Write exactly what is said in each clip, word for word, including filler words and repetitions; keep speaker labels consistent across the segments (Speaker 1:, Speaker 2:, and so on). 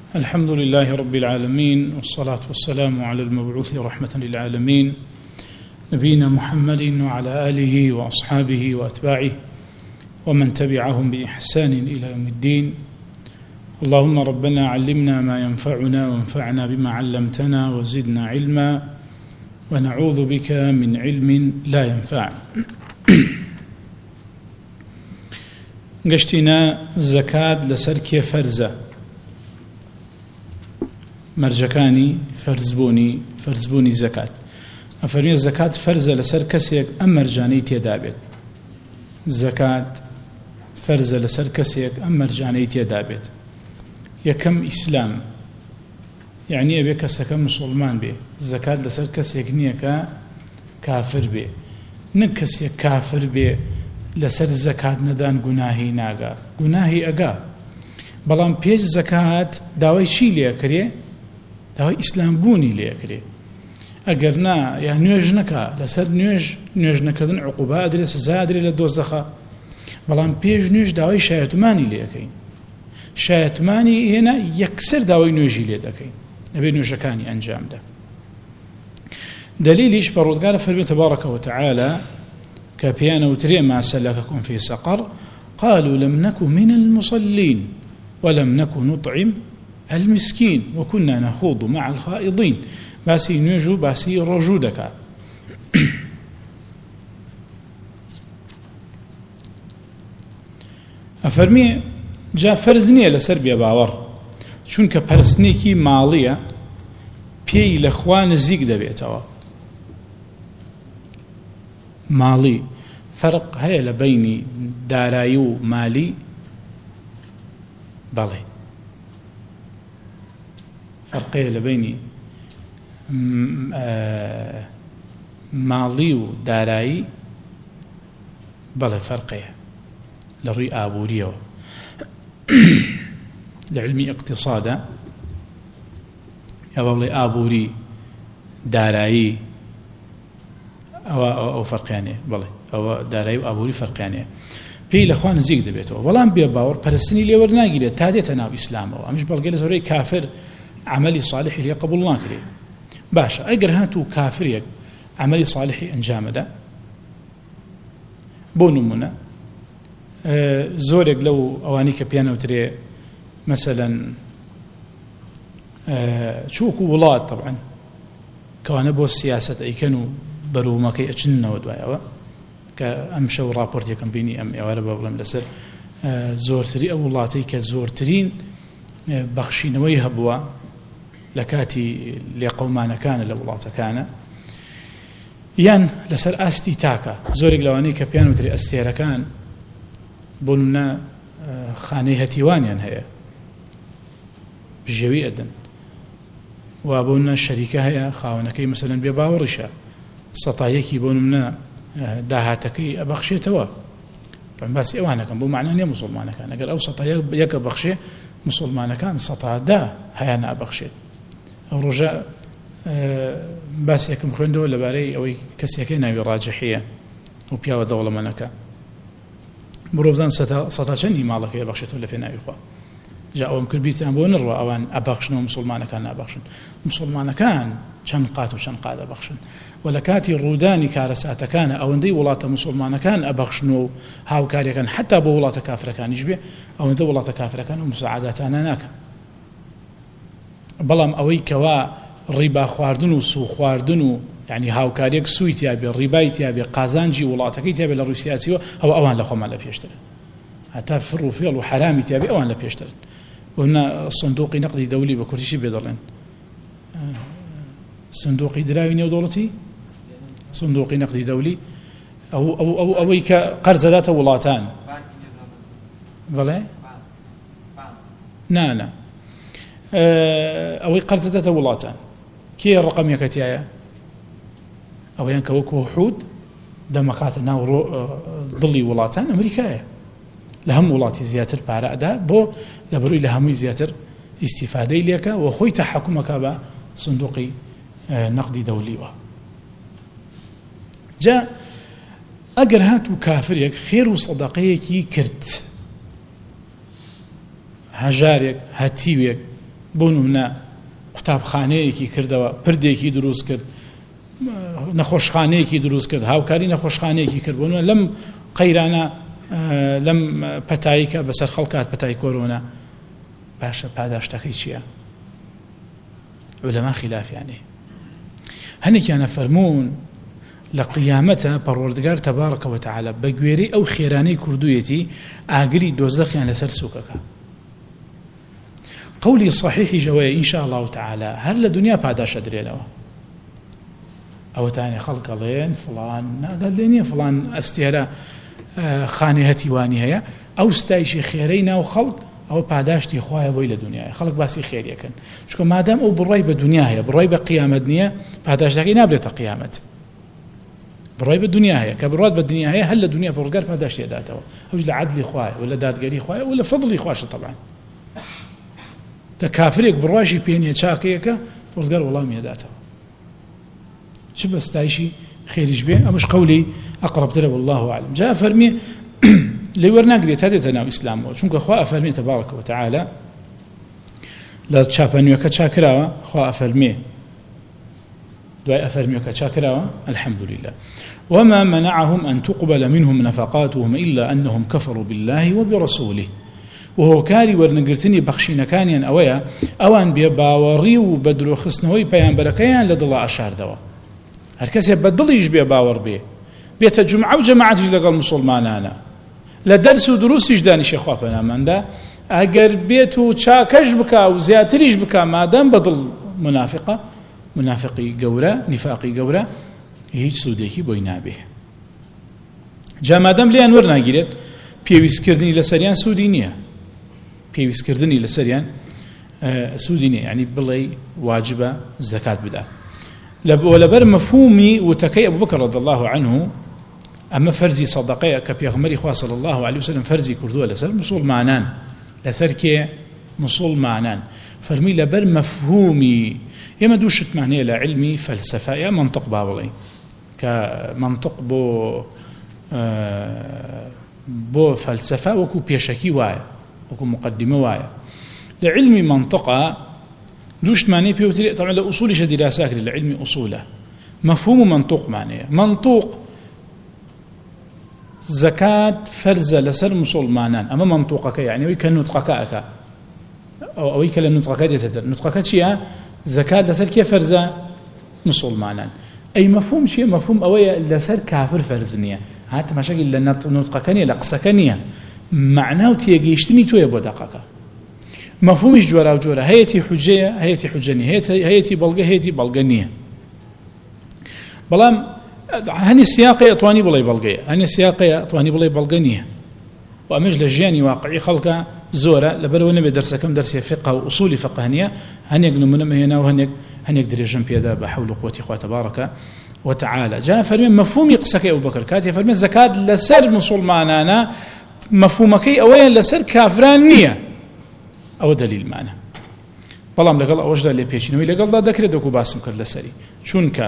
Speaker 1: الحمد لله رب العالمين، والصلاة والسلام على المبعوث رحمة للعالمين نبينا محمد وعلى آله وأصحابه وأتباعه ومن تبعهم بإحسان إلى يوم الدين. اللهم ربنا علمنا ما ينفعنا وانفعنا بما علمتنا وزدنا علما ونعوذ بك من علم لا ينفع. قشتنا زكاة لسركي فرزة مرجكاني فرزبوني فرزبوني زكاة أفرمي الزكاة فرزة لسر كسيك أم مرجاني تيدابت زكاة فرزة لسر كسيك أم مرجاني تيدابت يكم إسلام يعني أبي كسك مسلمان به زكاة لسر كسيك نيكا كافر به نكسيك كافر به لسر زكاة ندان گناهي ناغا گناهي أغا بلان بيج زكاة داوي شي ليه كريه داوي إسلام بوني ليه كريه ئەگەر نا یا نوێژ نەکا لەسەر نوێژ نوێژ نەکردن عقوبە ئەدرێ سزا ئەدرێ لە دۆزەخە، بەڵام پێش نوێژ داوای شایەتمانی لێ دەکەین. شایەتمانی هێنا یەکسەر داوای نوێژی لێ دەکەین ئەبێ نوێژەکانی ئەنجامدا. دلیلیش پەروەردگار فەرمێ تبارەکە وتعالى کە پێیان وترێ ما سەلەکەکم فی سەقەر قالوا لم نك من المصلين ولم نك نطعم المسكين وكنا نخوض مع الخائضين. باسی نوێژ و باسی ڕۆژوو دەکات. ئەفەرمێ جا فەرز نییە لەسەر بێباوەڕ، چونکە پەرستنێکی ماڵیە پێی لە خوا نزیک دەبێتەوە. ماڵی فەرق هەیە لە بەینی دارایی و مالی؟ بەڵێ فەرقەیە لە بەینی ماڵی و دارایی؟ بەڵێ فەرقەیە لە ڕووی ئابووریەوە. لە علمی اقتصادە ئەوە بڵێ ئابووری دارایی ئەوە ئەو فەرقیانەیە، بڵێ ئەوە دارایی و ئابووری فەرقیانەیە پێی لەخوا نزیک دەبێتەوە. بەڵام بێ باوەڕ پەرستنی لێ وەرناگیرێت تا دێتە ناو ئیسلامەوە. ئەمیش بەڵگەی لە زۆرەی کافر عەمەلی صالحی لێ قبوڵ ناکرێت. باشە ئەگەر هاتوو کافرێک عملی صالحی ئەنجامەدا، بۆ نمونە زۆرێک لەو ئەوانی کە پێیانەوترێ مەسەلەن چووکو وڵات طبعا کەوانە بۆ سیاسەت ئەیکەن و بەروومەکەی ئەچنەوە دوایەوە، کە ئەم شەو ڕاپۆرتێکم بینی ئەم ئێوارە بە بڵێم لەسەر زۆرتری ئەو وڵاتەی کە زۆرترین بەخشینەوەی هەبووە لە کاتی لێقەومانەکانە لە وڵاتەکانە، یان لەسەر ئاستی تاکە. زۆرێک لەوانەی کە پێیان وترێ ئەستێرەکان بۆ نمونە خانەی هەتیوانیان هەیە ژێوی ئەدەن، و بۆ نمونە شەریکە هەیە خاوەنەکەی مەسەلەن بێ باوەڕیشە سەتایەکی بۆ نمونە داهاتەکەی ئەبەخشێتەوە. باسی ئەوانەکەم بۆ معنە نییە موسڵمانەکان، ئەگەر ئەو سەتایە یەکە بەخشێ مسلمانەکان سەتادا هەیە نابەخشێت. ئەو ڕۆژە باسێکم خوێندەوە لەبارەی ئەوەی کەسێکی ناوی ڕاجحیە و پیاوە دەوڵەمەندەکە، مرۆڤ بزان سەتا چەندی ماڵەکەی بەخشێتەوە لە پێ ناوی خوا. جا ئەوم کرد بیرتیان بۆ نڕوە ئەوان ئەبەخشنەوە مسلمانەکان نابەخشن. مسلمانەکان چەند قات و چەند قات ئەبەخشن، و لە کاتی ڕوودانی کارەساتەکانە ئەوەندەی وڵاتە مسلمانەکان ئەبەخشنەوە و هاوکاریەکان حتا بۆ وڵاتە کافرەکانیش بێ، ئەوەندە وڵاتە کافرەکان و مساعاداتانە ناکەن. بەڵام ئەوەی کەوا ڕیبا خواردن و سوو خواردن و یعنی هاوکاریەک سووی تیابێ، ڕیبای تیابێ، قازانجی وڵاتەکەی تیابێ لە ڕووی سیاسیەوە، ئەوە ئەوان لە خۆمان لە پێشترن. هەتا فڕ و فێڵ و حرامی تیابێ ئەوان لە پێشترن. وهنا صندوقی نەقدی دەولی بە کوردیشی بێ دەڵێن صندوقی دراوی نێودەوڵەتی، صندوقی نەقدی دەولی ئەو ئەو ئەوەی کە قەرزەداتە وڵاتان. بەڵێ نا نا ئەوەی قەرزەداتە وڵاتان کێ ڕقەمیەکەتیایە؟ ئەوەیان کە وەکو حود دەمەخاتە ناو دڵی وڵاتان ئەمریکایە، لە هەموو وڵاتی زیاتر پارە ئەدا بۆ لە بەرووی لە هەمووی زیاتر ئیسیفادەی لێکە و خۆی تەحەکومەکە بە صندوقی نەقدی دەولیوە. جا ئەگەر هاتوو کافرێک خێر و سەدەقەیەکی کرد، هەژارێک هەتیوێک بۆ نمونە قوتابخانەیەکی کردەوە پردێکی دروست کرد نەخۆشخانەیەکی دروست کرد هاوکاری نەخۆشخانەیەکی کرد بۆ لەم قەیرانە لەم پەتاییکە بەسەر خەڵکات پەتای کۆرۆنا باشە پاداشتەکەی چییە؟ عولەما خلافیانێ هەنێکیانە فەرموون لە قیامەتە پەروەردگار تەبارەکە وتەعالە بە گوێرەی ئەو خێرانەی کردوویەتی ئاگری دۆزەخیان لەسەر سووکەکە. قولی صحیحی ژەوەیە ئینشاء الله تعالى هەر لە دنیا پاداشە درێنەوە. ئەوەتانێ خەڵکەڵێن فڵان ناگەل لێ نییە فڵان ئەستێرە خانێ هەتیوانی هەیە ئەو ستایشی خێرەی ناو خەڵک ئەو پاداشتی خوایە بۆی لە دنیای خەڵک باسی خێریەکەن چونکە مادام ئەو بڕای بە دنیا هەیە بڕای بە قیامەت نییە پاداشتەکەی نابرێتە قیامەت بڕای بە دنیا هەیە کە بڕات بە دنیا هەیە هەر لە دنیا پەروەردگار پاداشتی دەداتەوە ئەوش لە عەدلی خوایە و لە دادگەری خوایە و لە فەضلی خواشە طبعا کە کافرێک بڕواشی پێنیە چاکەیەکە پەروەردگار وەڵامی دەداتەوە چ بەستایشی خێریش بێ ئەمەش قەولی ئەقرەبترە والله أعلم. جا فەرمیێ لێ وەرناگرێت تا دێتە ناو ئیسلامەوە چونکە خوا ئەفەرمێ تەبارەکە وتەعالە لە چاپەنوێکە چاکراوە خوا ئەفەرمێ دوای ئەفەرمیەکە چاکراوە الحمد لله وما منعهم أن تقبل منهم نفقاتهم إلا أنهم كفروا بالله وبرسوله وهو كاري ورنگرتنی بەخشینەکانیان ئەوەیە ئەوان بێ باوەڕی و بە درۆخستنەوەی پەیامبەرەکەیان لە دڵە ئاشاردەوە هەر کەسێ بە دڵیش بێ باوەڕ بێ بێتە جومعە و جەماعەتیش لەگەڵ موسڵمانانە لە دەرس و دروستیش دانیشێ خوا پەناماندا ئەگەر بێت و چاکەش بکا و زیاتریش بکا مادام بە دڵ منافقە منافقی گەورە نیفاقی گەورە هیچ سوودێکی بۆی نابێ جا مادام لیان وەرناگیرێت پێویستکردنی لەسەریان سوودی نییە پێویستکردنی لەسەریان سوودی نییە یعنی بڵێ واجبە زەکات بدە لەبەر مەفهومی وتەکەی ئەبوبەکر رضی الله عنه ئەمە فەرزی سەدەقەیە کە پێغەمبەری خوا صلی الله عليه وسلم فەرزی کردووە لەسەر موسڵمانان لەسەر کێ موسڵمانان فەرمی لەبەر مەفهومی ئێمە دوو شتمانەیە لە علمی فەلسەفە یا منطق با بڵێین کە منطق بۆ بۆ فەلسەفە وەکو پێشەکی وایە وەکو مقدمە وایە لە علمی منطقە دوو شتمانەی پێوتری طبعا لە ئوسولیشە دیراساکرێت لە علمی ئوسولە مەفهوم و منطوقمانەیە منطوق زەکات فەرزە لەسەر موسڵمانان ئەمە منطوقەکە یعنی ئەوەی کە نوتقەکە ئەکا ئەوەی کە لە نوتقەکە دێتە دەر نوتقەکە چییە؟ زەکات لەسەر کێ فەرزە؟ موسڵمانان. ئەی مەفهوم چییە؟ مەفهوم ئەوەیە لەسەر کافر فەرز نییە هاتە مەشەکی لە نوتقەکە نییە لە قسەکە نییە معنا و تێگەیشتنی تۆیە بۆ دەقەکە مەفهومیش جۆرا و جۆرە هەیەتی حوجەیە هەیەتی حوجە نییە هەیەتی بەڵگە هەیەتی بەڵگە نییە بەڵام هەنی سیاقی ئەتوانی بڵێ بەڵگەیە هەنی سیاقی ئەتوانی بڵێ بەڵگە نییە و ئەمەش لە ژیانی واقعی خەڵکە زۆرە لەبەرەوە نەبێت دەرسەکەم دەرسی فقه و ئوسولی فقه نییە هەنێک نمونەم هێنا و هەنێک هەنێک درێژەم پێدا بە حەول و قووەتی خوا تەبارەکە وتعالى جا فەرمێ مەفهومی قسەکەی ئەبوبەکر کاتێ فەرمێ زەکات لەسەر موسڵمانانە مەفهومەکەی ئەوەیە لەسەر کافران نییە ئەوە دلیلمانە بەڵام لەگەڵ ئەوەشدا لێ پێچینەوەی لەگەڵدا دەکرێت دەکو باسم کرد لەسەری چونکە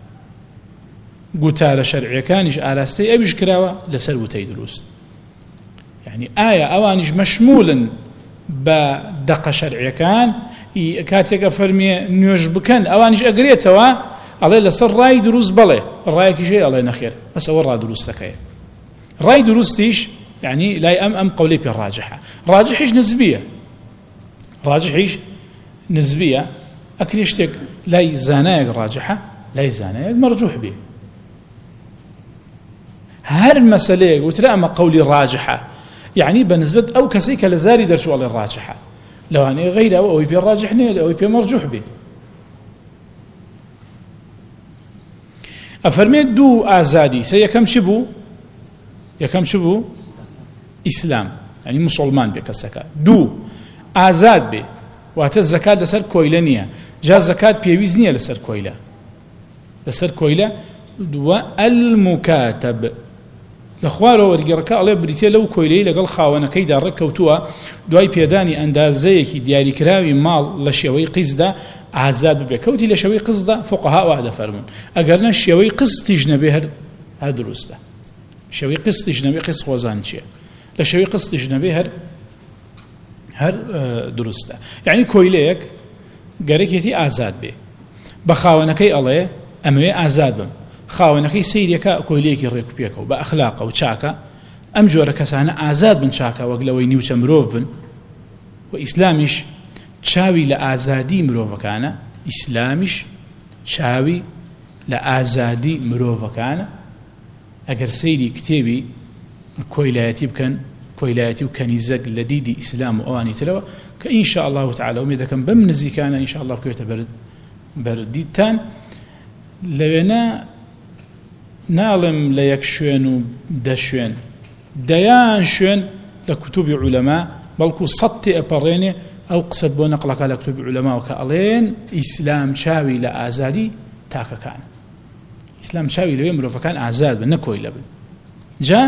Speaker 1: گوتارە شەرعیەکانیش ئاراستەی ئەویش کراوە لەسەر وتەی دروست یعنی ئایا ئەوانیش مەشمولن بە دەقە شەرعیەکان کاتێکە فەرمیێ نوێژ بکەن ئەوانیش ئەگرێتەوە ئەڵێ لەسەر ڕای دروست بڵێ ڕایەکیش هەیە ئەڵێ نەخێر بەس ئەوە ڕا دروستەکەیە ڕای دروستیش يعني لا أم أم قولي بالراجحة راجحيش نسبية راجحيش نسبية أكليشتك لا زانايق راجحة لا زانايق مرجوح به هر مسألة وترى أما قولي راجحة يعني بالنسبة أو كسيك لزاري درشوا على الراجحة لو يعني غير أو أو يبي الراجح أو يبي مرجوح به أفرميت دو آزادي سيكم شبو يكم شبو ئیسلام ینی مسلمان بێ کەسەکە دوو ئازاد بێ واتە زەکات لەسەر کۆیلە نییە جا زەکات پێویست نییە لەسەر کۆیلە لەسەر کۆیلە دووە ئەلموکاتەب لە خوارەوە وەرگێڕەکە ئەڵێ بریتێ لەو کۆیلەی لەگەڵ خاوەنەکەیدا ڕێککەوتووە دوای پێدانی ئەندازەیەکی دیاریکراوی ماڵ لە شێوەی قیزدا ئازاد ببێ کەوتی لە شێوەی قزدا فوقەها وا دەفەرمون ئەگەرنە شێوەی قزتیش نەبێ هەر هەر دروستە شێوەی قزتیش نەبێ قز خۆزان چییە لە شێوەی قستیش نەبێ هەر هەر دروستە. یعنی کۆیلەیەک گەرەکێتی ئازاد بێ، بە خاوەنەکەی ئەڵێ ئەمەوێ ئازاد بم، خاوەنەکەی سەیرێکە کۆیلەیەکی ڕێکوپێکە و بە ئەخلاقە و چاکە، ئەم جۆرە کەسانە ئازاد بن چاکە وەک لەوەی نیوچە مرۆڤ بن. و ئیسلامیش چاوی لە ئازادی مرۆڤەکانە، ئیسلامیش چاوی لە ئازادی مرۆڤەکانە. ئەگەر سەیری کتێبی کۆیلایەتی بکەن، کۆیلایەتی و کەنیزەک لە دیدی ئیسلام و ئەوانی ترەوە کە ئینشاء الله تعالی ومێ دەکەم بەم نزیکانە ئینشاء الله بکەوێتە بەردیدتان. لەوێنە ناڵم لە یەک شوێن و دە شوێن دەیان شوێن لە کتوبی عولەما، بەڵکو سەد تێ ئەپەڕێنێ ئەو قسەت بۆ نەقڵەکە لە کتوبی عولەماوە کە ئەڵێن ئیسلام چاوی لە ئازادی تاکەکان، ئیسلام چاوی لەوێ مرۆڤەکان ئازاد بن، نەکۆی لەبن. جا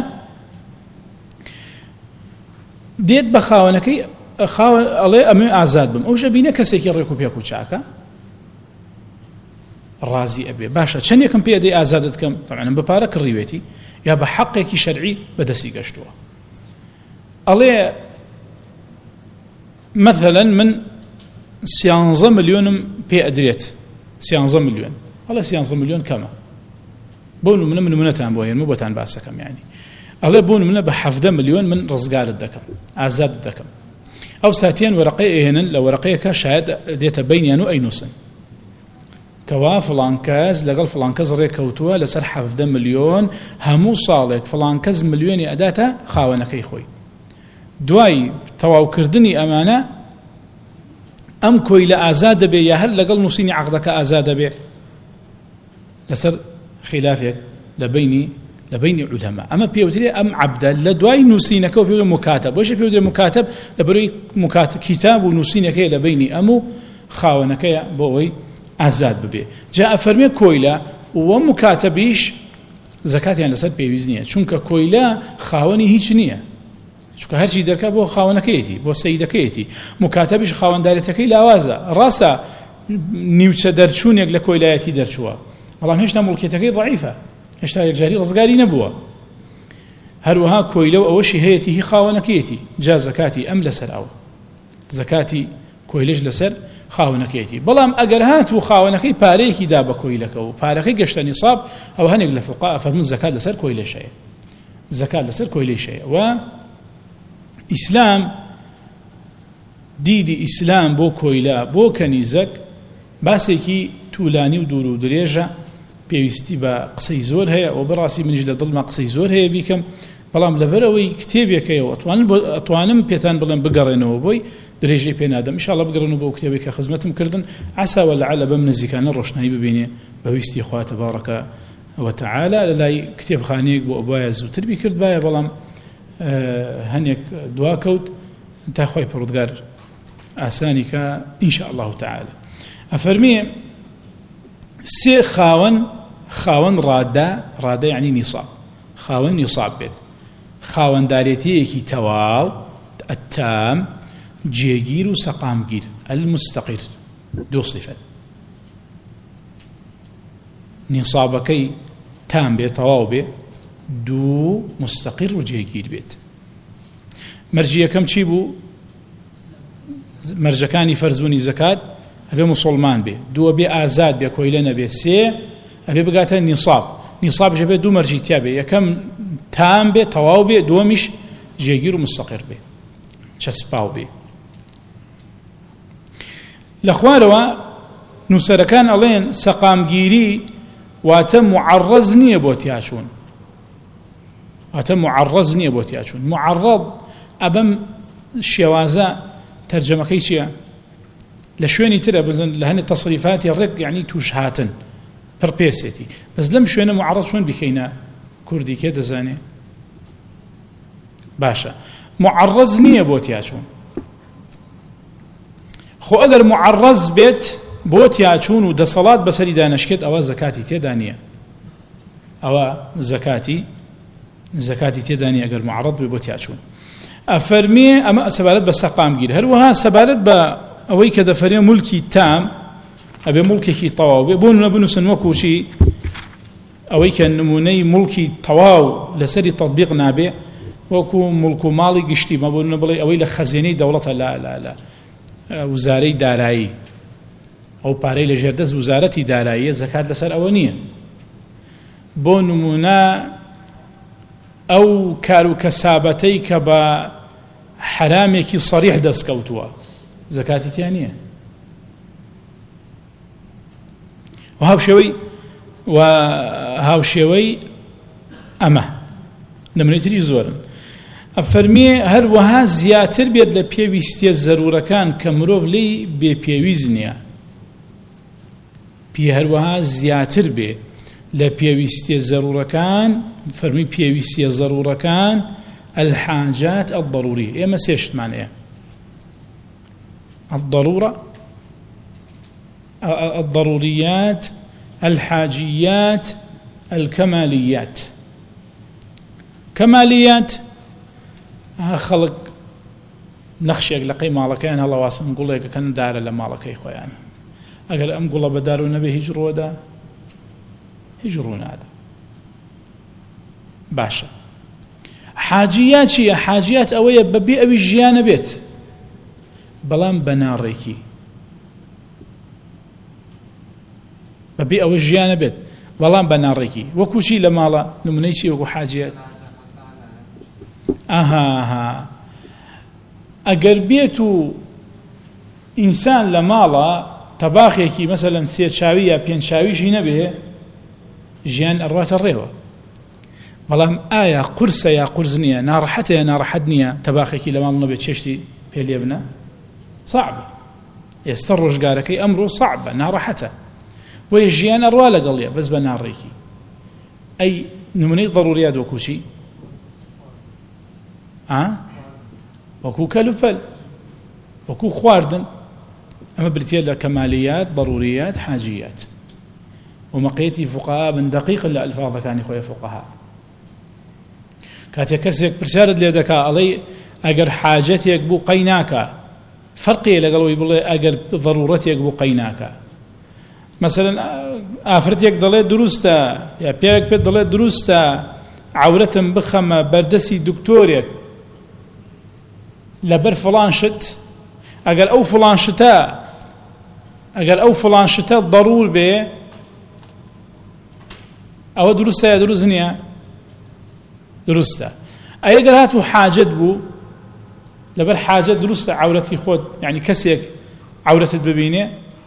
Speaker 1: دێت بە خاوەنەکەی ئەڵێ ئەمێ ئازاد بم، ئەوژە بینە کەسێکی ڕێک و پێک و چاکە ڕازی ئەبێ، باشە چەند یەکەم پێ دەی ئازادت کەم، طبعاً بە پارە کڕیوێتی یا بە حەقێکی شەرعی بەدەستی گەشتووە. ئەڵێ مثلا من سیانزە ملیۆنم پێ ئەدرێت، سیانزە ملیۆن، ئەڵێ سیانزە ملیۆن کەمە، بۆ نمونە من نمونەتان بۆ هێنم بۆتان باسەکەم، یعنی ئەڵێ بۆ نمونە بە حەفدە ملیۆن من ڕزگارت دەکەم، ئازادت دەکەم. ئەو ساتیان وەرەقەی ئێهێنن، لە وەرەقەیەکە شاید دێتە بینیان و ئەینووسن کەوا فڵان کەس لەگەڵ فڵان کەس ڕێکەوتووە لەسەر حەفدە ملیۆن، هەموو ساڵێک فڵان کەس ملیۆنی ئەداتە خاوەنەکەی خۆی. دوای تەواوکردنی ئەمانە ئەم کۆیلە ئازاد دەبێ یا هەر لەگەڵ نووسینی عەقدەکە ئازاد دەبێ، لەسەر خلافێک لە بینی لە بینی عولەما. ئەمە پێوترێ ئەم عەبدە لە دوای نووسینەکە و پێوترێ مکاتەب، بۆشە پێوترێ مکاتەب لەبەرەوەی مکاتەب کتاب و نووسینەکەی لە بینی ئەم و خاوەنەکەیە بۆ ئەوەی ئازاد ببێ. جا ئەفەرمێ کۆیلە و مکاتەبیش زەکاتیان لەسەر پێویست نییە، چونکە کۆیلە خاوەنی هیچ نییە، چونکە هەرچی دەرکا بۆ خاوەنەکەیەتی، بۆ سەیدەکەیەتی. مکاتەبیش خاوەنداریەتەکەی لاوازە، ڕاستە نیوچە دەرچوونێک لە کۆیلایەتی دەرچووە، بەڵام هێشتا مڵکێتەکەی ضعیفە، هێشتا یەکجاری ڕزگاری نەبووە. هەروەها کۆیلە و ئەوەشی هەیەتی هی خاوەنەکەیەتی، جا زەکاتی ئەم لەسەر ئەوە، زەکاتی کۆیلەش لەسەر خاوەنەکەیەتی. بەڵام ئەگەر هات و خاوەنەکەی پارەیەکی دا بە کۆیلەکە و پارەکەی گەشتە نیساب، ئەو هەنێک لە فقها ئەفەرمون زەکات لەسەر کۆیلەشەیە، زەکات لەسەر کۆیلەشەیە. و ئیسلام دیدی ئیسلام بۆ کۆیلە بۆ کەنیزەک باسێکی توولانی و دوور و درێژە، پێویستی بە قسەی زۆر هەیە و بەڕاستی منیش لە دڵما قسەی زۆر هەیە بیکەم، بەڵام لەبەرەوەی کتێبێکەوە ئەتوانم پێتان بڵێم بگەڕێنەوە بۆی درێژەی پێ نادەم. ئینشاءالله بگەڕێنەوە بۆ کتێبێک کە خزمەتم کردن، عەسا وەلعەلە بەم نزیکانە ڕۆشنایی ببینێ بەویستی خوا تەبارەکە وتعالى لەلای کتێبخانەیەک بۆ ئەوایە زووتر بیکرد باە، بەڵام هەنێک دواکەوت تا خۆی پڕودگار ئاسانی کە ئینشاء الله تعالى. ئەفەرمێ سێ خاوەن، خاوەن ڕادە، ڕادە یعنی نیساب، خاوەن نیساب بێت، خاوەندارێتیەکی تەواو ئەتام، جێگیر و سەقامگیر، المستەقیر، دوو صفەت. نیسابەکەی تام بێت، تەواو بێ، دوو مستەقیر و جێگیر بێت. مەرجیەکەم چی بوو؟ مەرجەکانی فەرزبوونی زەکات ئەبێ موسڵمان بێ، دووە بێ ئازاد بێ، کۆیلە نەبێ، سێ ئەبێ بگاتە نیساب، نیسابش بێ دوو مەرجی تیا بێ، یەکەم تام بێ تەواو بێ، دووەمیش جێگیر و مستەقیر بێ، چەسپاو بێ. لە خوارەوە نووسەرەکان ئەڵێن سەقامگیری واتە معەڕەز نییە بۆ تیاچوون، واتە معەڕەز نییە بۆ تیاچوون. معەڕەض ئەبەم شێوازە تەرجەمەکەی چییە؟ لە شوێنی ترە بزن لە هەنێ تەصریفاتی ڕێک یعنی توش هاتن پڕپێسێتی، بەس لەم شوێنە معەڕەز چۆن بکەینە کوردی کێ دەزانێ؟ باشە، معەڕەز نییە بۆ تیاچوون. خۆ ئەگەر معەڕەز بێت بۆ تیاچوون و دەسەڵات بەسەری دانەشکێت، ئەوە زەکاتی تێدا نییە، ئەوە زەکاتی زەکاتی تێدا نییە ئەگەر معەڕەز بێ بۆ تیاچوون. ئەفەرمێ ئەمە سەبارەت بە سەقامگیر. هەروەها سەبارەت بە ئەوەی کە دەفەرێ مولکی تام، ئەبێ مولکێکی تەواو بێ، بۆ نمونە بنووسن وەکوچی ئەوەی کە نمونەی مولکی تەواو لەسەری تەطبیق نابێ، وەکو مڵک و ماڵی گشتی مەبوون بڵێ ئەوەی لە خەزێنەی دەوڵەتە لە لە وزارەی دارایی ئەو پارەی لە ژێردەست وزارەتی داراییە زەکات لەسەر ئەوە نییە. بۆ نمونە ئەو کار و کەسابەتەی کە بە حرامێکی سەریح دەستکەوتووە زەکاتی تیان نییە. و هاوشێوەی و هاوشێوەی ئەمە نمونەیەتری زۆرن. ئەفەرمێ هەروەها زیاتر بێت لە پێویستیە زەرورەکان کە مرۆڤ لێی بێپێویست نییە. پێ هەروەها زیاتر بێ لە پێویستیە زەرورەکان فەرمی پێویستیە زەرورەکان الحاجات الضروري ئێمە سێشتمانەیە الضرورة الضروريات الحاجيات الكماليات. كماليات خەڵک نەخشێک لە قەی ماڵەکەیان هەڵەواسن گوڵێکەکەن دارە لە ماڵەکەی خۆیان ئەگەر ئەم گوڵە بەدار و نەبێ هیچ ڕۆدا هیچ ڕوو نادا. باشە حاجیات چییە؟ حاجیات ئەوەیە بەبێ ئەوی ژیانە بێت بەڵام بە ناڕێکی بەبێ ئەوە ژیانە بێت بەڵام بە ناڕێکی. وەکو چی لە ماڵە نمونەی چی وەکو حاجیات؟ ئاها ئەگەر بێت و ئینسان لە ماڵە تەباخێکی مەسەلەن سێ چاوی یا پێنج چاویشی نەبێ ژیان ئەڕواتە ڕێوە. بەڵام ئایا قورسە یا قورس نییە؟ ناڕەحەتە یا ناڕەحەت نییە تەباخێکی لە ماڵ نەبێت چێشتی پێ لێ بنە؟ سەعبە. ئێستا ڕۆژگارەکەی ئەمڕۆ سەعبە ناڕەحەتە بۆیە ژیان ئەڕوا لەگەڵیە بەس بە ناڕێکی. ئەی نمونەی ضەروریات وەکو چی؟ وەکو کەلوپەل وەکو خواردن ئەمە بریتە لە کەمالیات ضەروریات حاجیات. ومەقیەتی فوقەها بن دەقیق لە ئەلفاظەکانی خۆی فوقەها. کاتێک کەسێک پرسیارت لێ دەکا ئەڵێ ئەگەر حاجەتێک بوو قەی ناکە فەرقێ لەگەڵەوەی بڵێ ئەگەر ضەرورەتێک بوو قەی ناکە. مەسەلەن ئافرەتێک دەڵێت دروستە یا پیاوێک پێت دەڵێت دروستە عەورەتم بخەمە بەردەسی دکتۆرێک لەبەر فڵان شت ئەگەر ئەو فڵان شتە ئەگەر ئەو فڵان شتە ضەرور بێ ئەوە دروستە یا دروست نییە؟ دروستە. ئەگەر هاتوو حاجەت بوو لەبەر حاجەت دروستە عەورەتی خۆت یعنی کەسێک عەورەتت ببینێ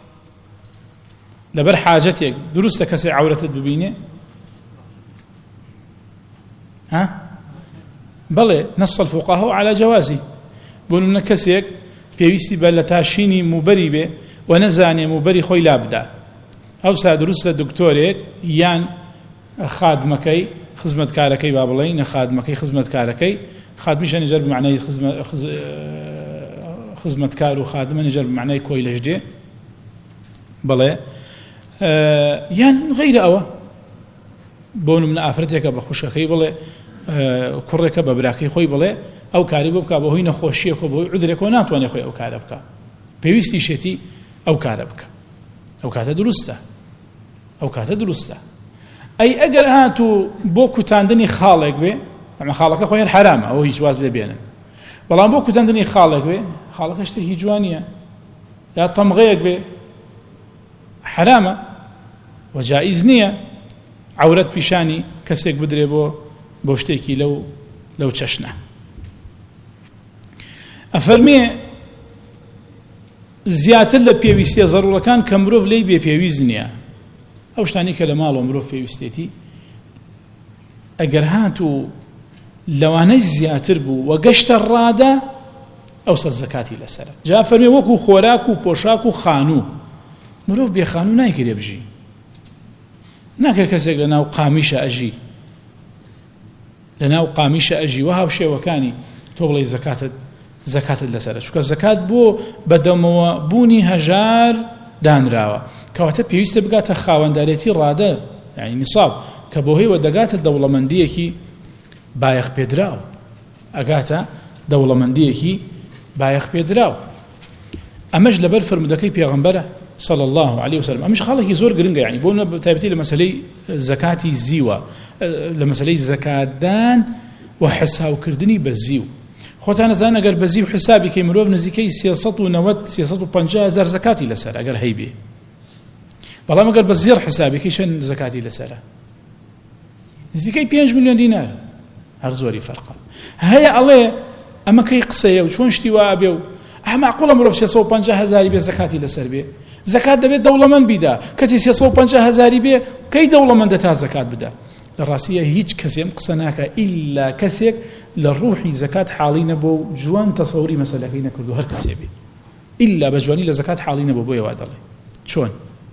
Speaker 1: لەبەر حاجەتێک دروستە کەسێک عەورەتت ببینێ؟ ها؟ بەڵێ نەص الفقهاء على جوازی. بۆ نمونە کەسێک پێویستی بە لە تاشینی موبەری بێ و نەزانێ موبەری خۆی لابدا ئەوسا دروستە دکتۆرێک یان خادمەکەی خزمەتکارەکەی با بڵێین نە خادمەکەی خزمەتکارەکەی خادمیشە نەجەر بمعنای خزمەتکار و خادمە نەجەر بمعنای کۆی لەژدێ بڵێ یان غەیرە ئەوە. بۆ نمونە ئافرەتێکە بە خوشەکەی بڵێ کوڕێکە بە براکەی خۆی بڵێ ئەو کاری بۆ بکە بەهۆی نەخۆشیەکە بۆی عودرێکەوە ناتوانێت خۆی ئەو کارە بکە پێویستی شێتی ئەو کارە بکە ئەو کاتە دروستە ئەو کاتە دروستە. ئەی ئەگەر هاتوو بۆ کوتاندنی خاڵێک بێ ئەمە خاڵەکە خۆیان حرامە ئەو هیچ واز لێبێنن بەڵام بۆ کوتاندنی خاڵێک بێ خاڵەکە شتێکی جوانیە یا تەمغەیەک بێ حرامە و جائز نییە عەورەت پیشانی کەسێک بدرێ بۆ بۆ شتێکی لەو لەو چەشنە. ئەفەرمێ زیاتر لە پێویستیە زەرورەکان کە مرۆڤ لێی بێپێویست نییە. ئەو شتانی کە لە ماڵەوە مرۆڤ پێویستێتی ئەگەر هاتوو لەوانەی زیاتر بوو و گەشتە ڕادا ئەوسە زەکاتی لەسەرە. جا فەرمێ وەکو خۆراک و پۆشاک و خانوو مرۆڤ بێ خانوو نایکرێ بژی ناکرێت کەسێک لە ناو قامیشە ئەژی لە ناو قامیشە ئەژی و هاوشێوەکانی تۆ بڵێ زەکاتت زەکاتت لەسەرە چونکە زەکات بۆ بەدەمەوە بوونی هەژار دانراوە کەواتە پێویستە بگاتە خاوەندارێتی ڕادە یعنی نیساب کە بۆ هێوە دەگاتە دەوڵەمەندیەکی بایەخ پێدراو ئەگاتە دەوڵەمەندیەکی بایەخ پێدراو. ئەمەش لەبەر فرمودەکەی پێغەمبەرە صلى الله عليه وسلم. ئەمەش خاڵێکی زۆر گرنگە یعنی بۆ تایبەتی لە مەسەلەی زەکاتی زیوە لە مەسەلەی زەکاتدان و و حسابکردنی بەزی و خۆتان نەزانن ئەگەر بەزی و حسابی کەی مرۆڤ نزیکەی سێسەد و نەوەت سێسەد و پەنجا هەزار زەکاتی لەسەر ئەگەر هەیبێ بەڵام ئەگەر بە زێر حسابێکی چەند زەکاتی لەسەرە نزیکەی پێنج ملیۆن دینار هەر زۆری فەرقە هەیە ئەڵێ ئەمە کەی قسەیە و چۆن شتی وا بێ و ئەمە معقوڵە مرۆڤ سێسەد و پەنجا هەزاری بێ زەکاتی لەسەر بێ زەکات دەبێت دەوڵەمەند بیدا کەسی سێسەد و پەنجا هەزاری بێ کەی دەوڵەمەندە تا زەکات بدە لە ڕاستیە هیچ کەسێم قسە ناکە ئیلا کەسێک لە ڕوحی زەکات حاڵی نەبوو و جوان تەسەوری مەسەلەکەی نەکردو هەر کەسێ بێت ئیلا بە جوانی لە زەکات حاڵی نەبوو بۆیە وا دەڵێ چۆن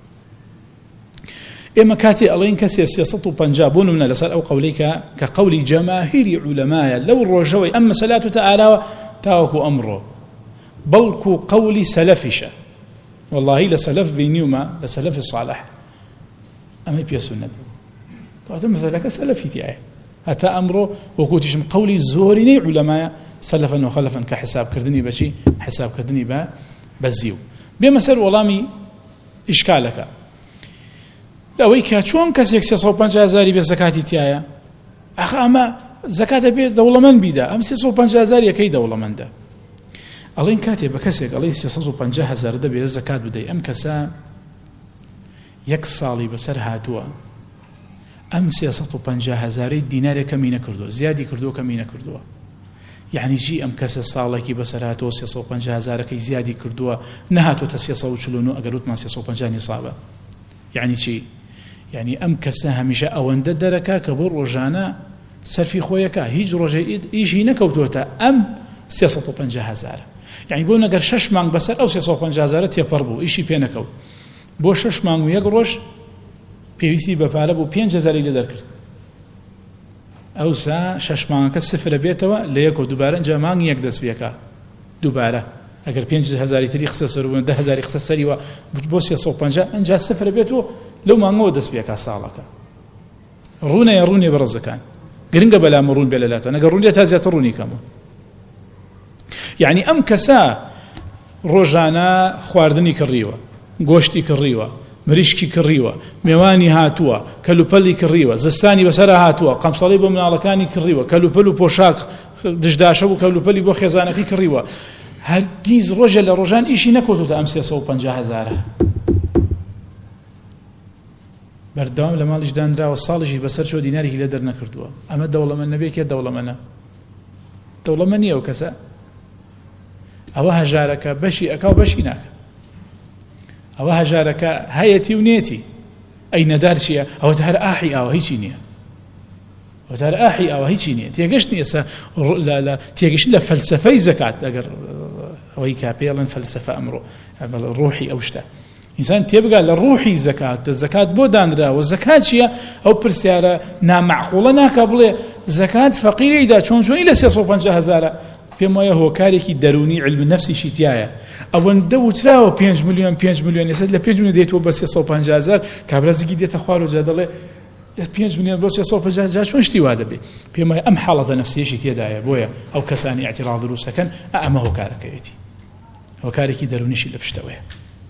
Speaker 1: ئێمە کاتێ ئەڵێن کەسێ سێسەد و پەنجا بۆ نمونە لەسەر ئەو قەولەی کە کە قەولی جەماهیری عولەمایە لەو ڕۆژەوەی ئەم مەسەلات و تەعالاوە تاوەکو ئەمڕۆ بەڵکو قەولی سەلەفیشە واللهی لە سەلەف بینیومە لە سەلەفی صالح ئەمەی پێسوونەت بوو کەواتە مەسەلەکە سەلەفی تایە هەتا ئەمڕۆ وەکوتیشم قەولی زۆرینەی عولەمایە سەلەفەن و خەلەفەن کە حسابکردنی بەچی حسابکردنی بە بەزی و بێمە سەر وەڵامی ئیشکالەکە ئەوەی کە چۆن کەسێک سێسەد و پەنجا هەزاری بێ زەکاتی تایە ئەخ ئەمە زەکاتە بێ دەوڵەمەند بیدا ئەم سێسەد و پەنجا هەزار یەکەی دەوڵەمەندە ئەڵێن کاتێ بە کەسێک ئەڵێ سێسەد و پەنجا هەزار دەبێت زەکات بدەیت ئەم کەسە یەک ساڵی بەسەر هاتووە ئەم سێسەد و پەنجا هەزارەی دینارێک کەمی نەکردووە زیادی کردووە کەمی نەکردووە یعنی جی ئەم کەسە ساڵێکی بەسەر هاتووە سێسەد و پەنجا هەزارەکەی زیادی کردووە نەهاتوۆتە سێسەد و چل و نۆ ئەگەر وتمان سێسەد و پەنجا نیسابە یعنی چی یعنی ئەم کەسە هەمیشە ئەوەندە دەرەکا کە بۆ ڕۆژانە سەرفی خۆیەکە هیچ ڕۆژێ ئیشی نەکەوتووەتە ئەم سێسەد و پەنجا هەزارە یعنی بۆ نەگەر شەش مانگ بەسەر ئەو سێسەد و پەنجا هەزارە تێپەڕ بوو ئیشی پێ نەکەوت بۆ شەش مانگ و یەک ڕۆژ پێویستی بە پارە بوو پێنج هەزاری لێ دەرکرد ئەوسا شەش مانگەکە سفرە بێتەوە لە یەک و دووبارە ئەنجا مانگ یەک دەست پێکا دووبارە ئەگەر پێنج هەزاری تری قسە سەر بوون دە هەزاری قسە سەریوە بۆ سێسەد و پەنجا ئەنجا سفرە بێتەوە لەو مانگەوە دەست پێکا ساڵەکە ڕوونەیە ڕوونێ بەڕزەکان گرنگە بەلام ڕوون بێ لەلاتە نەگەر ڕوون لێ تا زیاتر ڕوونی کەمە یعنی ئەم کەسە ڕۆژانە خواردنی کڕیوە گۆشتی کڕیوە مریشکی کڕیوە میوانی هاتووە کەلوپەلی کڕیوە زستانی بەسەرا هاتووە قەمسەڵی بۆ مناڵەکانی کڕیوە کەلوپەل و پۆشاک دشداشە و کەلوپەلی بۆ خێزانەکەی کڕیوە هەرگیز ڕۆژە لە ڕۆژان ئیشی نەکەوتوتە ئەم سێسەد و پەنجا هەزارە بەردەوام لە ماڵیش دانراوە ساڵیشی بەسەر چۆ دینارێکی لە دەرنەکردووە ئەمە دەوڵەمەند نەبێ کێ دەوڵەمەندە دەوڵەمەند نییە ئەو کەسە ئەوە هەژارەکە بەشی ئەکا و بەشی ناکە ئەوە هەژارەکە هەیەتی و نێتی ئەی نەدار چییە ئەوە هەر ئاحی ئاوە هیچی نییە ئەوە هەر ئاحی ئاوە هیچی نییە تێگەشت نیە تێگەشت لە فەلسەفەی زەکات ئەگەر ئەوەی کا پێڵێن فەلسەفە ئەمڕۆ ڕوحی ئەو شتە ئینسان تێبگا لە ڕوحی زەکات زەکات بۆ دانراوە زەکات چییە ئەو پرسیارە نامەعقوڵە ناکا بڵێ زەکات فەقیرەیدا چۆن چۆنی لە سێسەد و پەنجا هەزارە پێم وایە هۆکارێکی دەرونی علم نەفسیشی تایە ئەوەندە وتراوە پێنج ملیۆن پێنج ملیۆن ێستا لە پێنج ملیۆن دێتەوە بە سێسەد و پەنجا هەزار کابرازێکی دێتە خوار و جا دەڵێ لە پێنج ملیۆن بۆ سێسەد و پەنجا هەزار چۆن شتی وا دەبێ پێم وایە ئەم حاڵەتە نەفسیەشی تێدایە بۆیە ئەو کەسانی ئاعتراض دروستەکەن ئەمە هۆکارەکەیەتی هۆکارێکی دەرونیشی لە پشتەوەیە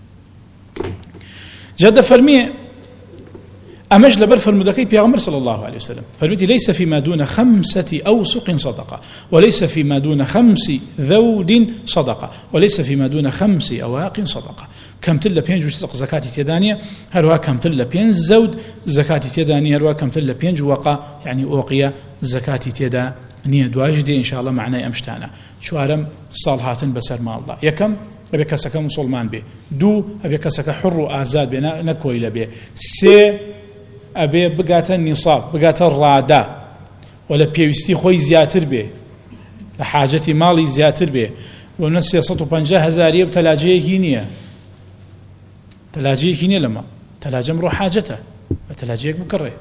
Speaker 1: جا دەفەرمیێ أمج لبر فرمودكي بيغمر صلى الله عليه وسلم فرميتي ليس فيما دون خمسة أوسق صدقة وليس فيما دون خمس ذود صدقة وليس فيما دون خمس أواق صدقة كم تلا بينج وسق زكاة تيدانية هروا كم تلا بينج زود زكاة تيدانية هروا كم تلا بينج وقا يعني أوقية زكاة تيدا نية دواجدي إن شاء الله معناه أمشتانا شوارم صالحات بسر مال الله يكم أبي كسك مسلمان به دو أبي كسك حر وآزاد بنا نكوي لبه سي أبي بقات النصاب بقات الرادة ولا بيوستي خوي زياتر به لحاجتي مالي زياتر به ونسي صوت بنجاه هزارية بتلاجيه كينية تلاجيه كينية لما تلاجم روح حاجته وتلاجيك بكره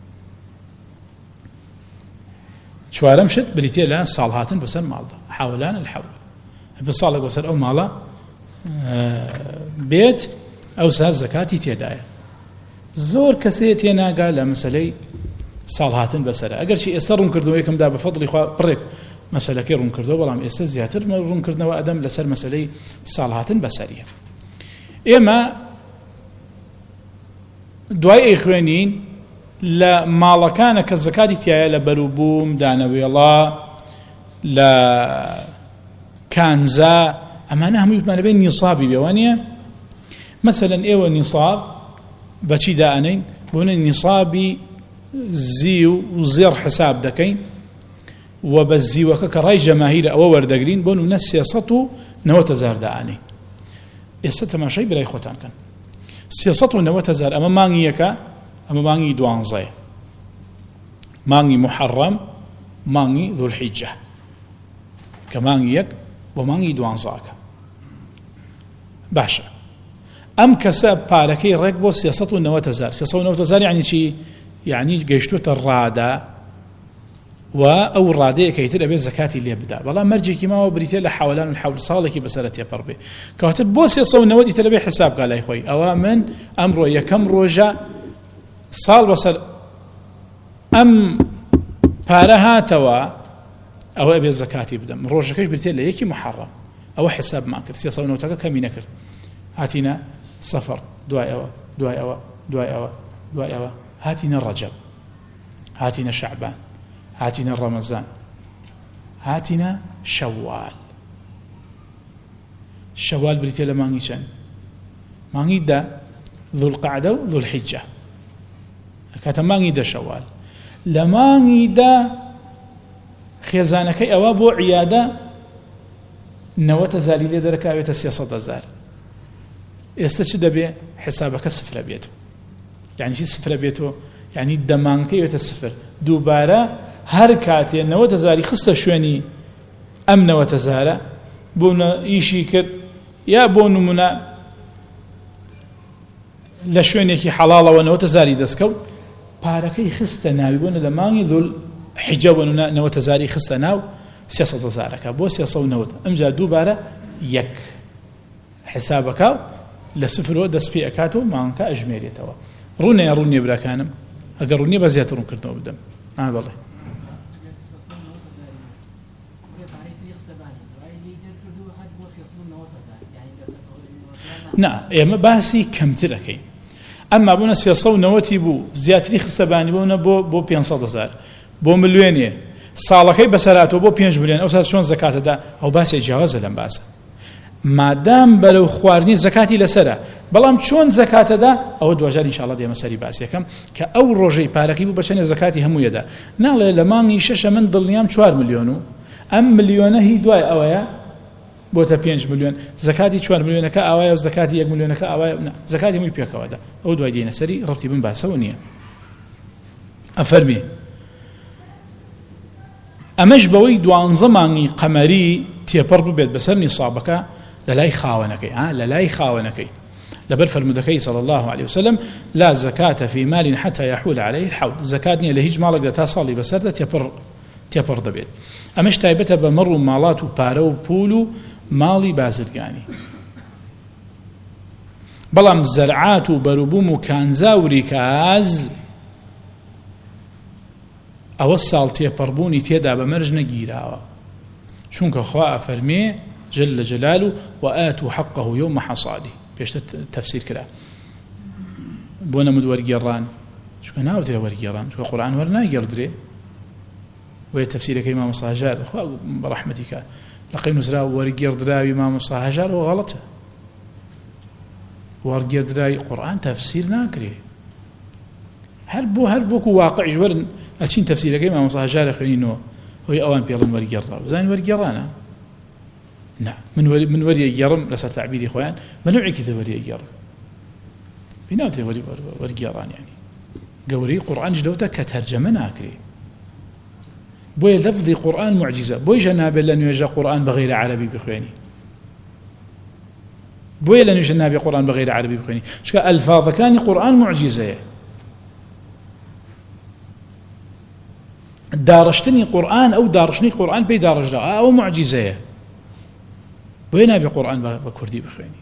Speaker 1: شوارم شد بريتي الآن صالحات بسر مال حاولان الحول بصالك بسر أو مالا بيت أو سهل زكاتي تيدايا زور كسيت يناقا لمسألة صالحات بسر أقل شيء استرون كردو يكم دا بفضل إخوة بريك مسألة كي رون كردو بلام استزياتر رون كردو وأدم لسر مسألة صالحات بسرية إما دواي إخوانين لە ماڵەکانە کە زەکاتی تایە لە بەروبووم دانەوێڵە لە کانزا ئەمانە هەمووی وتمانەبێت نیسابی بێوانە مەسەلەن ئێوە نیساب بەچی دائەنەین بۆنە نیسابی زی و زێڕ حساب دەکەین و بە زیوەکە کە ڕای جەماهیرە ئەوە وەردەگرین بۆ نمونە سێسەد و نەوەت هەزار دائەنەین ئێستا تەماشای برای خۆتان کەن سێسەد و نەوەت هەزار ئەمە مانگی یەکە ئەمە مانگی دوانزەیە مانگی محەڕەم مانگی ذوالحیجە کە مانگی یەک بۆ مانگی دوانزەکە باشە ئەم کەسە پارەکەی ڕێک بۆ سێسەد و نەوەت هەزار سێسەد و نەوەت هەزار یعنی چی یعنی گەیشتوتە ڕادا و ئەو ڕادەیە کە ئیتر ئەبێت زەکاتی لێ بدا بەڵام مەرجێکی ماوە بریتێ لە حەولان و حەول ساڵێکی بەسەرە تێپەڕ بێ کەواتر بۆ سێسەد و نەوەت ئیتر ئەبێت حساب کا لای خۆی ئەوە من ئەمڕۆ یەکەم ڕۆژە ساڵ بەسەر ئەم پارە هاتەوە ئەوە ئەبێت زەکاتی بدەم ڕۆژەکەش بریتێ لە یەکی محەڕەم ئەوە حسابمان کرد سێسەد و نەوەتەکە کەمی نەکرد هاتینە سەفەر دوای ئەوە دوای ئەوە دوای ئەوە دوای ئەوە هاتینە ڕەجەب هاتینە شەعبان هاتینە ڕەمەزان هاتینە شەوال شەوال بریتێ لە مانگی چەند مانگی دە ذوالقەعدە و ذوالحیجە کاتە مانگی دە شەوال لە مانگی دە خێزانەکەی ئەوە بۆ عیادە نەوەت هەزاری لێ دەرەکاوێتە سێسەد هەزار ئێستا چ دەبێ حسابەکە سفرە بێت یعنی چی سفرە بێتەوە یعنی دەمانکەی وێتە سفر دووبارە هەر کاتێ نەوەت هەزاری خستە شوێنی ئەم نەوەت هەزارە بۆ ئیشی کرد یا بۆ نمونە لە شوێنێکی حەڵاڵەوە نەوەت هەزاری دەستکەوت پارەکەی خستە ناوی بۆنە لە مانگی ذوالحیجە بۆ نەوەت هەزاری خستە ناو سێسەد هەزارەکە بۆ سێسەد و نەوەت ئەمجا دووبارە یەک حسابەکە لە سفرەوە دەست پێ ئەکات و مانگەکە ئەژمێرێتەوە ڕوونەیە ڕوونیە براکانم ئەگەر ڕوونیە بە زیاتر ڕوونکردنەوە بدەم ئا بەڵێ نا ئێمە باسی کەمتر ئەەکەین ئەمما بوونە سێسەد و نەوەتی بوو زیاتری خستەبانی بوونە بۆ بۆ پێنجسەد هەزار بۆ ملیۆنێ ساڵەکەی بەسەراتەوە بۆ پێنج ملیۆن ئەو سات چۆن زەکاتەدا ئەو باسی جیاوازە لەم باسە مادام بەرەو خواردنی زەکاتی لەسرە بەڵام چۆن زەکاتەدا ئەوە دوجار ئینشاءڵڵا دێمە سەری باسیەکەم کە ئەو ڕۆژەی پارەکەی بوو بەچەنێ زەکاتی هەموویەدا ناڵێ لە مانگی شەشە من دڵنیام چوار ملیۆن و ئەم ملیۆنە هی دوای ئەوەیە بۆتە پێنج ملیۆن زەکاتی چوار ملیۆنەکە ئاوایە و زەکاتی یەک ملیۆنەکە ئاوایە زەکاتی هەمووی پێکەوەدا ئەو دوای دێنە سەری ڕەبتی بن باسەوە نییە ئەفەرمی ئەمەش بەوەی دوانزە مانگی قەمەری تێپەڕ ببێت بەسەر نیسابەکە لە لای خاوەنەکەی لە لای خاوەنەکەی لەبەر فەرمودەکەی صلى الله عليه وسلم لا زكاة في مال حتى يحول عليه الحول زكاة نیە لە هیچ ماڵێک دەتا ساڵی بەسەردا تێپەڕ تێپەڕ دەبێت ئەمەش تایبەتە بە مەڕ و ماڵات و پارە و پول و ماڵی بازرگانی بەڵام زەرعات و بەروبووم و کانزا و ریکاز ئەوە ساڵ تێپەڕبوونی تێدا بە مەرج نەگیراوە چونکە خوا ئەفەرمێ جل جلاله وآتوا حقه يوم حصاده پێشتر تەفسیر کرا بۆ نەمود وەرگێڕان چونکە ناوتێ وەرگێڕان چونکە قورئان وەرناگێڕدرێ وەیە تەفسیرەکەی مامۆستا هەژار خوا بەڕەحمەتی کە لەقەی نووسرا وەرگێڕدراوی مامۆستا هەژار ئەوە غەڵەتە وەرگێڕدراوی قورئان تەفسیر ناکرێ هەر بۆ هەر بۆکو واقعیش وەرن ئەچین تەفسیرەکەی مامۆستا هەژارە خوێنینەوە هۆی ئەوان پێڵن وەرگێڕا بزانین وەرگێڕانە نا من وري من وري يرم لسه تعبيري اخوان منوعي كذا وري يرم بيناوتي وري وري يران يعني قوري قران جدوته كترجمه ناكري بوي لفظ قران معجزه بوي جناب لانه يجا قران بغير عربي بخواني بوي لانه جناب قران بغير عربي بخواني شو الفاظ كان قران معجزه دارشتني قران او دارشني قران بي دارج او معجزه بۆیە نابێ قورئان بە کوردی بخوێنی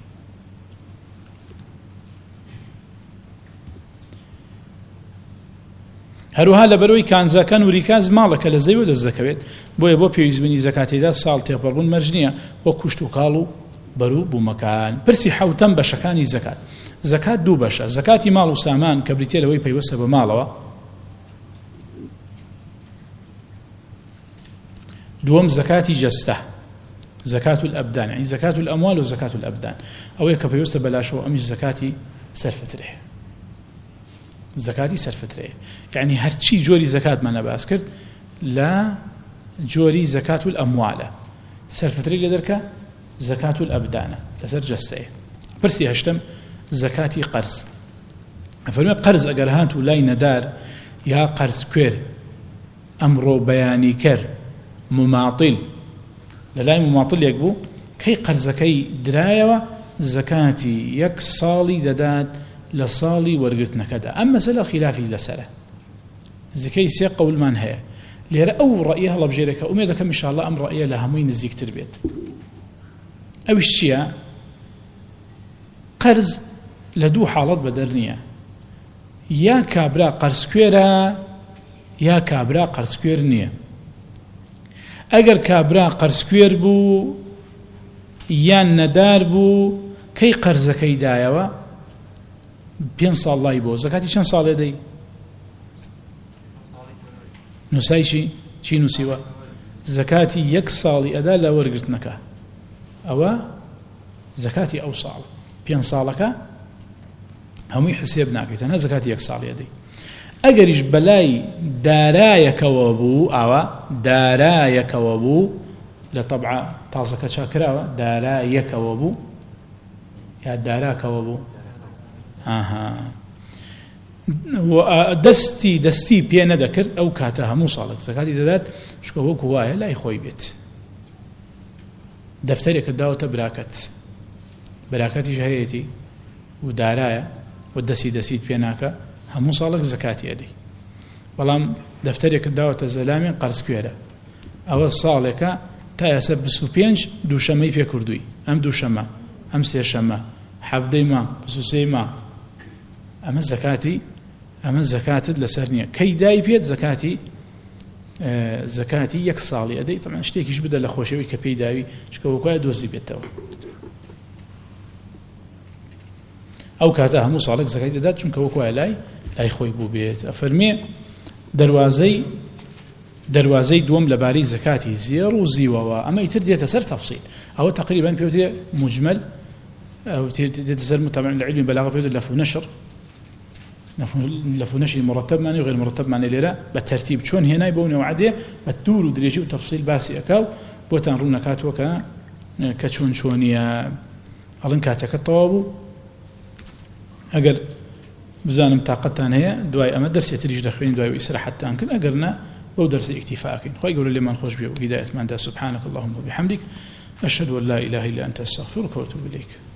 Speaker 1: هەروها لە بەرەوەی کانزاکان و ریکاز ماڵەکە لە زەوی دەست دەکەوێت بۆیە بۆ پێویستبوونی زەکاتیدا ساڵ تێپەڕبوون مەرج نییە وە کوشت و کاڵ و بەروو بوومەکان پرسی حەوتەم بەشەکانی زەکات زەکات دوو بەشە زەکاتی ماڵ و سامان کە بریتێ لەوەی پەیوەستە بە ماڵەوە دوم زكاتي جسته زكاة الأبدان يعني زكاة الأموال وزكاة الأبدان أو يكفي بلاشو أمش زكاتي سرفتره زكاتي سرفتره يعني هرشي جوري زكاة ما نباس كرت لا جوري زكاة الأموال سرفتره لدرك زكاة الأبدان لسر جسته برسي هشتم زكاتي قرض فرمي قرض أجر هاتو لاي ندار يا قرض كير أمرو بياني كر مماطل للاي مماطل يكبو كي قرزكي دراية زكاتي يك صالي ددات لصالي ورقتنا كذا أما سلا خلافي لسلا زكي سيق قول من هي ليرى أو رأيها الله بجيرك أميدك إن شاء الله أمر رأيها لها مين نزيك تربيت أو الشيء قرز لدو حالات بدرنية يا كابرا قرز كويرا يا كابرا قرز كوير نية اگر کابرا قرض کوێر بوو یان نەدار بوو کەی قەرزەکەی دایەوە پێنج ساڵ لای بۆ زەکاتی چەند ساڵێ دەی نووسای چی چی نووسیوە زەکاتی یەک ساڵی ئەدا لە وەرگرتنەکە ئەوە زەکاتی ئەو ساڵ پێنج ساڵەکە هەمووی حسێب ناکەیت تەنها زەکاتی یەک ساڵی دەی ئەگەریش بەلای دارایەکەوە بوو ئاوە دارایەکەوە بوو لە تەبعە تازەکە چاکراوە دارایەکەوە بوو یا داراکەوە بوو ئاها دەستی دەستی پێ نەدەکرد ئەو کاتە هەموو ساڵێک زەکاتی دەدات چکە وەکو وایە لای خۆی بێت دەفتەرێکت داوەتە براکەت براکەتیش هەیەتی و دارایە و دەستی دەستیت پێ ناکە هەموو ساڵێک زەکاتی ئەدەی بەڵام دەفتەرێکت داوەتە زەلامی قەرز کوێرە ئەوە ساڵێکە تا ئێستا بیست و پێنج دووشەمەی پێ کردووی ئەم دووشەمە ئەم سێشەمە حەڤدەی مانگ بیست و سێی مانگ ئەمە زەکاتی ئەمە زەکاتت لەسەر نییە کەی دای پێت زەکاتی زەکاتی یەک ساڵی ئەدەی تەمان شتێکیش بدە لە خۆشەوەی کە پێی داوی چکە وەکوایە دۆزی بێتەوە ئەو کاتە هەموو ساڵێک زەکاتی دەدات چونکە وەکوایە لای لای خۆی بوو بێت ئەفەرمێ دەواازەی دەواازەی دووەم لەبارەی زەکاتی زێڕ و زیوەوە ئەمە ئیتر دێتە سەر تەفسیل ئەوە تقریبا پێوترێ مجمل أو تدرس طبعا العلم البلاغة بيقول لف ونشر لف ونشر مرتب معني وغير مرتب معني لا بالترتيب شون هنا يبون وعديه بالدور ودريجي وتفصيل باسي أكاو بوتان رونا كاتو كا كشون شونيا أظن كاتك الطوابو أجر بزانم طاقتان هي دواي أما درس يتريج دخلين دواي وإسراء حتى أنكن أجرنا أو درس اكتفاء خوي يقول لي من خوش بيه وهداية من ده سبحانك اللهم وبحمدك أشهد أن لا إله إلا أنت أستغفرك وأتوب إليك